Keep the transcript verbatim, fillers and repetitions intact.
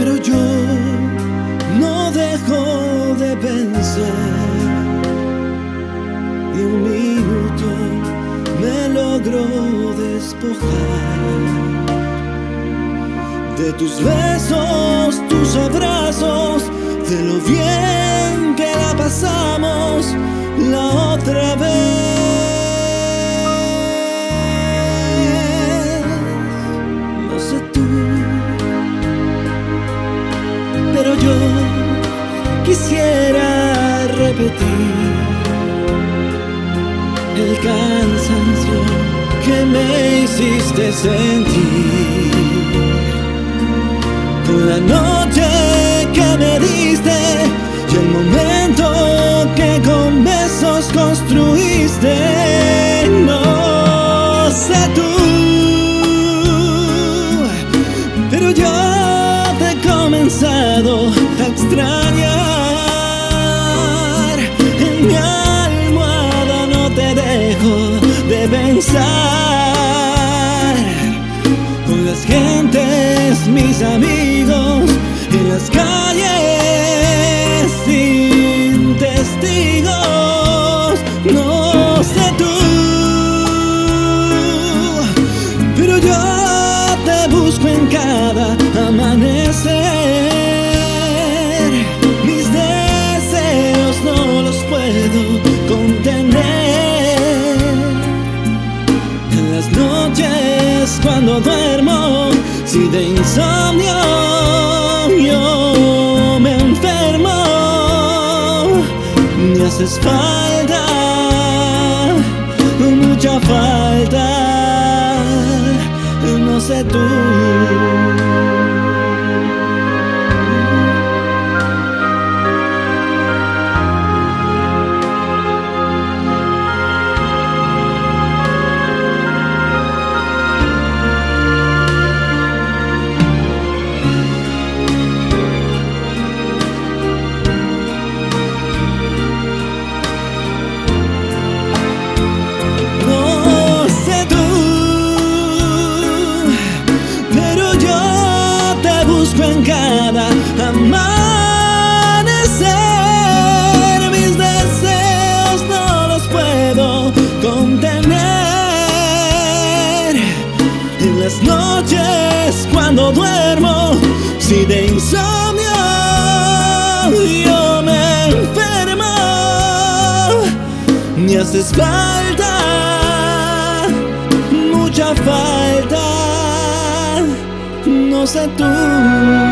pero yo no dejo de pensar. Y un minuto me logró despojar de tus besos, tus abrazos, de lo bien que la pasamos la otra vez. No sé tú, pero yo quisiera repetir el cansancio que me hiciste sentir con la noche que me diste y el momento que con besos construiste. No sé tú, pero yo te he comenzado a extrañar. En mi almohada no te dejo de pensar. Con las gentes, mis amigos, en las calles sin testigos. No sé tú, pero yo te busco en cada amanecer. Mis deseos no los puedo contener. En las noches cuando duermo, si de insomnio yo me enfermo, me haces falta, mucha falta. No sé tú. En cada amanecer, mis deseos no los puedo contener. En las noches cuando duermo, si de insomnio yo me enfermo, me haces falta, mucha falta. No sé tú.